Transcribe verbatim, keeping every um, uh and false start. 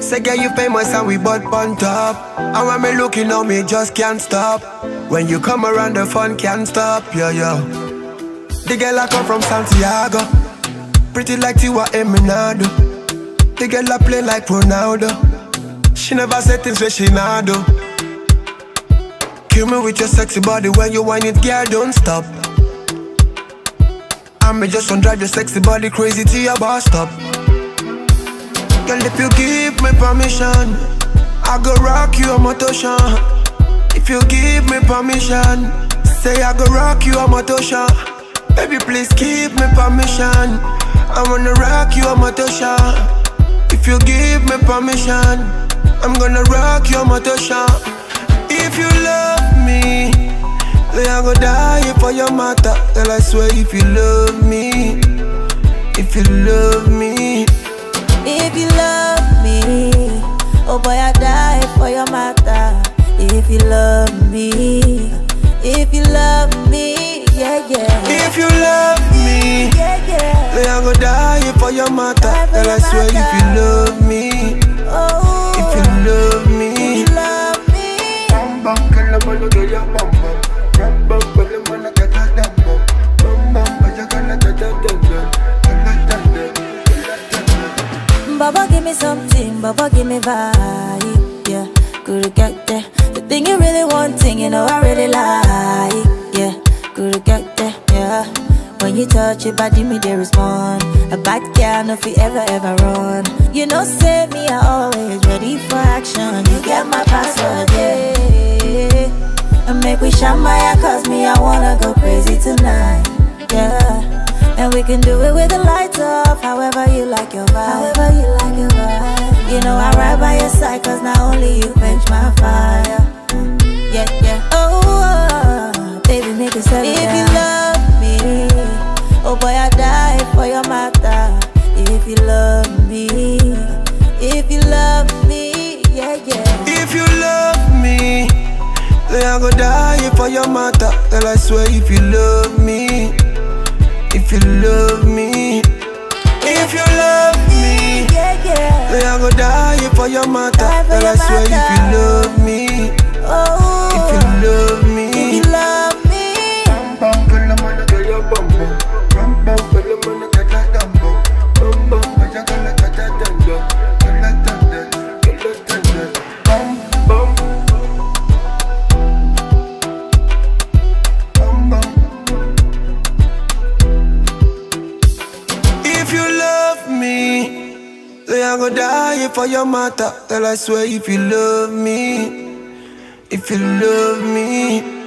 Say girl you famous and we butt on top. And when me looking on me just can't stop. When you come around the fun can't stop, yeah, yeah. The girl I come from Santiago, pretty like Tiwa Eminado. The girl I play like Ronaldo. She never said things where she not do. Kill me with your sexy body when you whine it, girl, don't stop. I may just want drive your sexy body crazy to your bus stop. Girl, if you give me permission, I go rock you a motion. If you give me permission, say I go rock you a motion. Baby, please give me permission, I wanna rock you a motion. If you give me permission, I'm gonna rock your motion. If you love me, then I go die for your matter. Girl, I swear if you love me, if you love me, if you love me, oh boy I die for your matter. If you love me, if you love me, yeah, yeah. If you love me, yeah, yeah. then I go die for your matter. Girl, I swear if you love me, oh, if you love me, if you love me. Bam bam, girl, I'm gonna do your bam bam. Bam bam, girl, I'm gonna get that bam bam. Bam bam, you're gonna get that bam bam. Baba give me something, Baba give me vibe, yeah. Could get there. The thing you really wanting, you know I really like, yeah. Could get there, yeah. When you touch your body, me they respond. A bad girl, no fi ever ever run. You know, say me I always ready for action. You get my password, yeah. And make we shine my cause me I wanna go crazy tonight, yeah. And we can do it with the lights off, however you like your vibe, however you like your vibe. You know I ride by your side cause not only you quench my fire, yeah, yeah. Oh, oh, baby make it settle down. If you love me, oh boy I die for your matter. If you love me, if you love me, yeah, yeah. If you love me, then I go die for your matter. Girl, I swear if you love me, if you love me, if you love me, yeah, yeah. then I go die for your matter. Girl, I swear if you love me, oh, if you love me, if you love me. bam bam, girl, I'm gonna get your bam bam. Bam bam, girl, I'm gonna get that bam bam. Bam bam, you're gonna get that bam bam. Get that bam bam, get that bam bam. Bam bam, bam bam. If you love me, then I go die for your matter. Girl, I swear if you love me, if you love me.